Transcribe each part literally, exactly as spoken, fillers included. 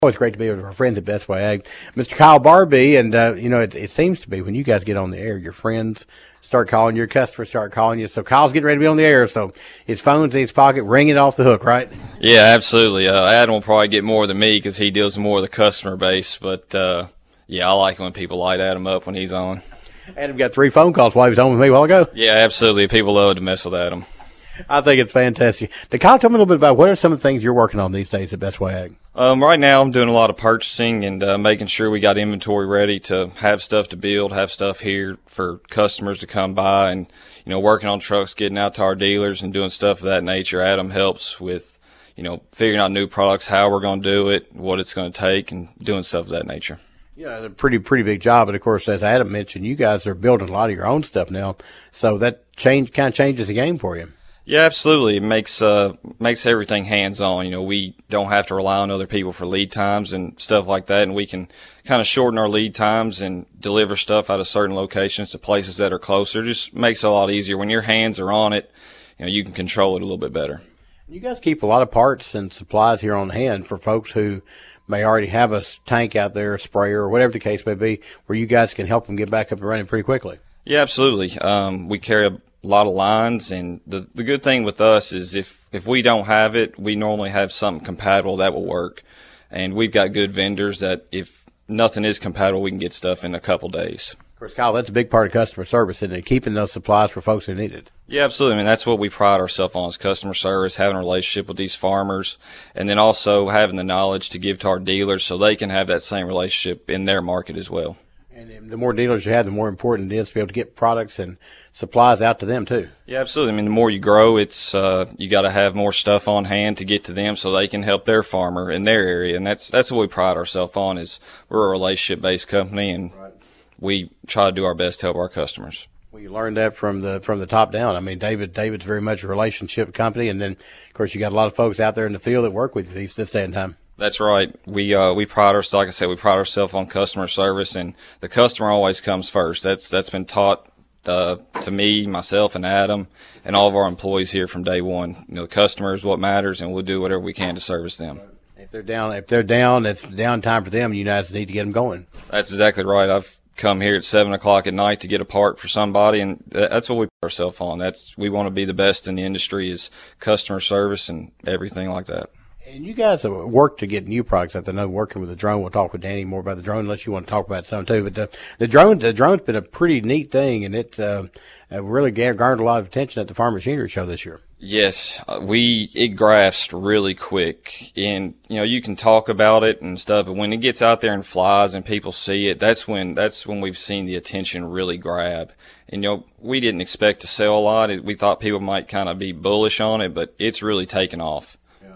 Always great to be with our friends at Best Way Ag. Mister Kyle Barbie, and, uh, you know, it, it seems to be when you guys get on the air, your friends start calling, your customers start calling you. So Kyle's getting ready to be on the air, so his phone's in his pocket, ringing off the hook, right? Yeah, absolutely. Uh, Adam will probably get more than me because he deals more with the customer base. But, uh, yeah, I like it when people light Adam up when he's on. Adam got three phone calls while he was on with me a while ago. Yeah, absolutely. People love to mess with Adam. I think it's fantastic. Now, Kyle, tell me a little bit about what are some of the things you're working on these days at Best Way Ag? Um, right now, I'm doing a lot of purchasing and uh, making sure we got inventory ready to have stuff to build, have stuff here for customers to come by, and you know, working on trucks, getting out to our dealers, and doing stuff of that nature. Adam helps with, you know, figuring out new products, how we're going to do it, what it's going to take, and doing stuff of that nature. Yeah, it's a pretty pretty big job, but of course, as Adam mentioned, you guys are building a lot of your own stuff now, so that change kind of changes the game for you. Yeah, absolutely. It makes uh makes everything hands-on. You know, we don't have to rely on other people for lead times and stuff like that, and we can kind of shorten our lead times and deliver stuff out of certain locations to places that are closer. It just makes it a lot easier. When your hands are on it, you know, you can control it a little bit better. You guys keep a lot of parts and supplies here on hand for folks who may already have a tank out there, a sprayer, or whatever the case may be, where you guys can help them get back up and running pretty quickly. Yeah, absolutely. Um, we carry a a lot of lines, and the the good thing with us is if if we don't have it, we normally have something compatible that will work, and we've got good vendors that if nothing is compatible, we can get stuff in a couple days. Of course, Kyle, that's a big part of customer service, isn't it? Keeping those supplies for folks who need it. Yeah, absolutely. I mean, that's what we pride ourselves on is customer service, having a relationship with these farmers, and then also having the knowledge to give to our dealers so they can have that same relationship in their market as well. And the more dealers you have, the more important it is to be able to get products and supplies out to them too. Yeah, absolutely. I mean, the more you grow, it's uh, you got to have more stuff on hand to get to them so they can help their farmer in their area, and that's that's what we pride ourselves on. Is we're a relationship-based company, and right. we try to do our best to help our customers. Well, you learned that from the from the top down. I mean, David David's very much a relationship company, and then of course you got a lot of folks out there in the field that work with you these this day and time. That's right. We uh, we pride ourselves, like I said, we pride ourselves on customer service, and the customer always comes first. That's that's been taught uh, to me, myself, and Adam, and all of our employees here from day one. You know, the customer is what matters, and we'll do whatever we can to service them. If they're down, if they're down, it's downtime for them. You guys need to get them going. That's exactly right. I've come here at seven o'clock at night to get a part for somebody, and that's what we put ourselves on. That's we want to be the best in the industry is customer service and everything like that. And you guys have worked to get new products out there. I know working with the drone. We'll talk with Danny more about the drone unless you want to talk about some too. But the, the drone, the drone's been a pretty neat thing, and it's uh, really garnered a lot of attention at the Farm Machinery Show this year. Yes, uh, we it grafts really quick, and you know you can talk about it and stuff, but when it gets out there and flies and people see it, that's when that's when we've seen the attention really grab. And you know we didn't expect to sell a lot. We thought people might kind of be bullish on it, but it's really taken off.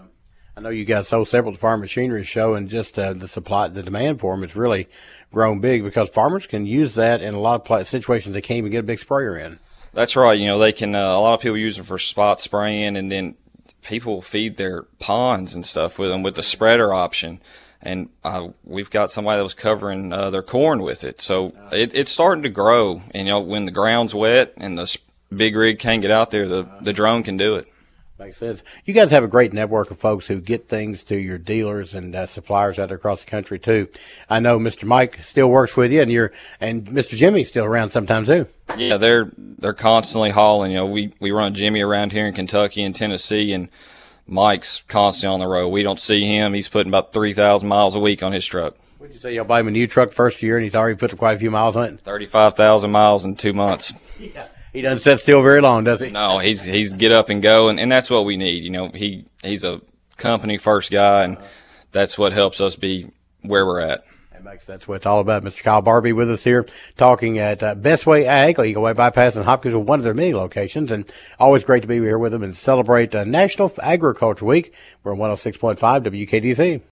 I know you guys sold several to Farm Machinery Show, and just uh, the supply, the demand for them has really grown big because farmers can use that in a lot of situations they can't even get a big sprayer in. That's right. You know, they can. Uh, a lot of people use them for spot spraying, and then people feed their ponds and stuff with them with the spreader option. And uh, we've got somebody that was covering uh, their corn with it, so it, it's starting to grow. And you know, when the ground's wet and the big rig can't get out there, the the drone can do it. Makes sense. You guys have a great network of folks who get things to your dealers and uh, suppliers out there across the country too. I know Mister Mike still works with you, and you're and Mister Jimmy's still around sometimes too. Yeah, they're they're constantly hauling. You know, we we run Jimmy around here in Kentucky and Tennessee, and Mike's constantly on the road. We don't see him. He's putting about three thousand miles a week on his truck. Would you say y'all buy him a new truck first year, and he's already put quite a few miles on it? Thirty-five thousand miles in two months. Yeah. He doesn't sit still very long, does he? No, he's he's get up and go, and, and that's what we need. You know, he he's a company first guy, and that's what helps us be where we're at. That makes that's what it's all about. Mister Kyle Barbie with us here, talking at uh, Best Way Ag, Eagle Way Bypass in Hopkins, one of their many locations, and always great to be here with them and celebrate uh, National Agriculture Week. We're on one oh six point five W K D C.